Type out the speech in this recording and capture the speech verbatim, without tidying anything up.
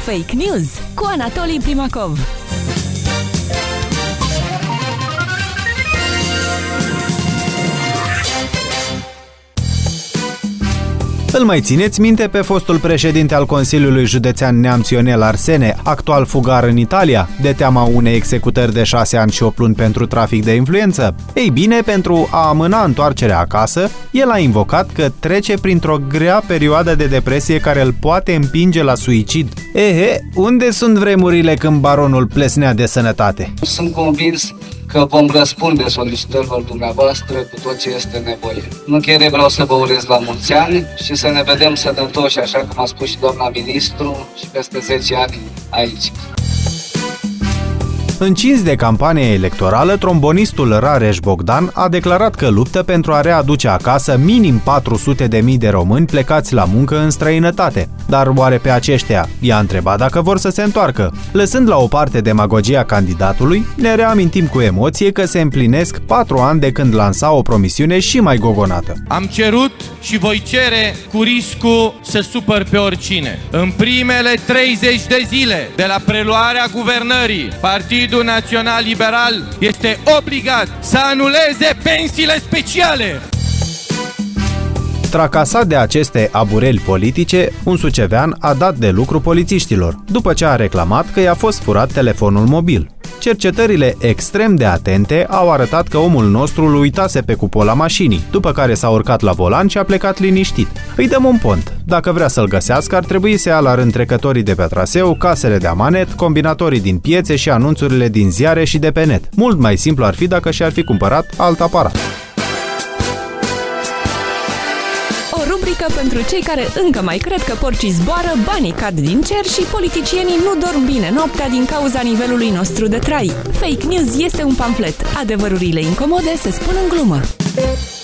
Fake News cu Anatolii Primakov. Îl mai țineți minte pe fostul președinte al Consiliului Județean Neamț Ionel Arsene, actual fugar în Italia, de teama unei executări de șase ani și opt luni pentru trafic de influență? Ei bine, pentru a amâna întoarcerea acasă, el a invocat că trece printr-o grea perioadă de depresie care îl poate împinge la suicid. Ehe, unde sunt vremurile când baronul plesnea de sănătate? Sunt convins că vom răspunde solicitărilor dumneavoastră cu tot ce este nevoie. În încheiere vreau să vă urez la mulți ani și să ne vedem sănătoși, așa cum a spus și doamna ministru, și peste zece ani aici. Încins de campanie electorală, trombonistul Rareș Bogdan a declarat că luptă pentru a readuce acasă minim patru sute de mii de români plecați la muncă în străinătate. Dar oare pe aceștia i-a întrebat dacă vor să se întoarcă? Lăsând la o parte demagogia candidatului, ne reamintim cu emoție că se împlinesc patru ani de când lansa o promisiune și mai gogonată. Am cerut și voi cere cu riscul să supăr pe oricine. În primele treizeci de zile de la preluarea guvernării, Partidul Național Liberal este obligat să anuleze pensiile speciale. Tracasat de aceste abureli politice, un sucevean a dat de lucru polițiștilor, după ce a reclamat că i-a fost furat telefonul mobil. Cercetările extrem de atente au arătat că omul nostru îl uitase pe cupola mașinii, după care s-a urcat la volan și a plecat liniștit. Îi dăm un pont. Dacă vrea să-l găsească, ar trebui să ia la rând trecătorii de pe traseu, casele de amanet, combinatorii din piețe și anunțurile din ziare și de pe net. Mult mai simplu ar fi dacă și-ar fi cumpărat alt aparat. Rubrică pentru cei care încă mai cred că porcii zboară, banii cad din cer și politicienii nu dorm bine noaptea din cauza nivelului nostru de trai. Fake News este un pamflet. Adevărurile incomode se spun în glumă.